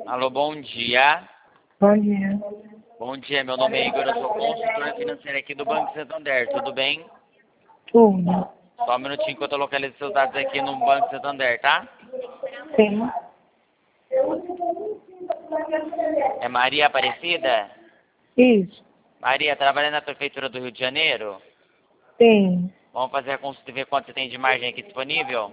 Alô, bom dia. Bom dia. Bom dia, meu nome é Igor, eu sou consultora financeira aqui do Banco Santander, tudo bem? Tudo. Só um minutinho que eu tô localizando seus dados aqui no Banco Santander, tá? Sim. É Maria Aparecida? Isso. Maria, trabalha na Prefeitura do Rio de Janeiro? Sim. Vamos fazer a consulta e ver quanto você tem de margem aqui disponível?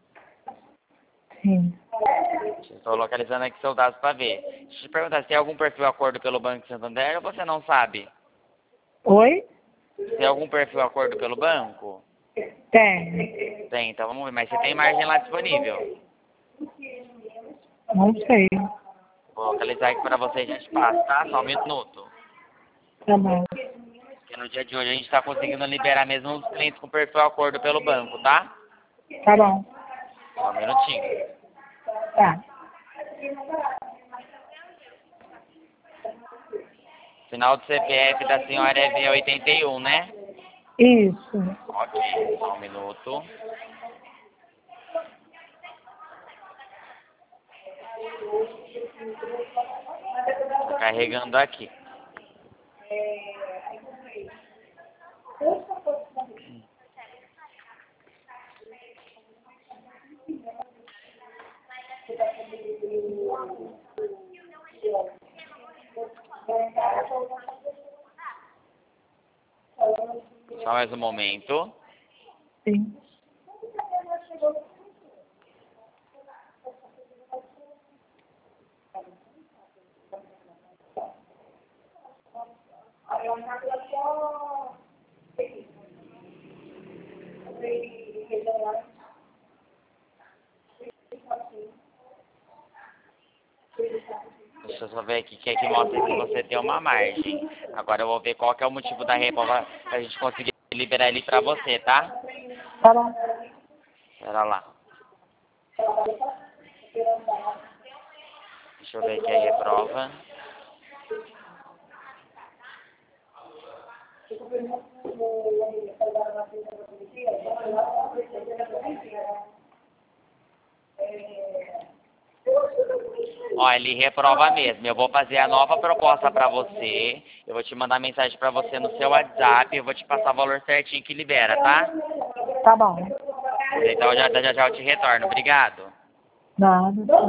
Sim. Estou localizando aqui seus dados para ver. Deixa eu te perguntar, se tem algum perfil acordo pelo Banco Santander ou você não sabe? Oi? Tem algum perfil acordo pelo banco? Tem. Tem, então vamos ver. Mas você tem margem lá disponível? Não sei. Vou localizar aqui para você e a gente passa, tá? Só um minuto. Tá bom. Porque no dia de hoje a gente está conseguindo liberar mesmo os clientes com perfil acordo pelo banco, tá? Tá bom. Só um minutinho. Tá. Final do CPF da senhora é V81, né? Isso. Ok, só um minuto. Tá carregando aqui. Só mais um momento. Sim. Deixa eu só ver aqui, que aqui mostra que você tem uma margem. Agora eu vou ver qual que é o motivo da reprova pra gente conseguir liberar ele pra você, tá? Tá bom. Pera lá. Deixa eu ver aqui a reprova. Ó, ele reprova mesmo. Eu vou fazer a nova proposta pra você. Eu vou te mandar mensagem pra você no seu WhatsApp. Eu vou te passar o valor certinho que libera, tá? Tá bom. Então já eu te retorno. Obrigado. Nada.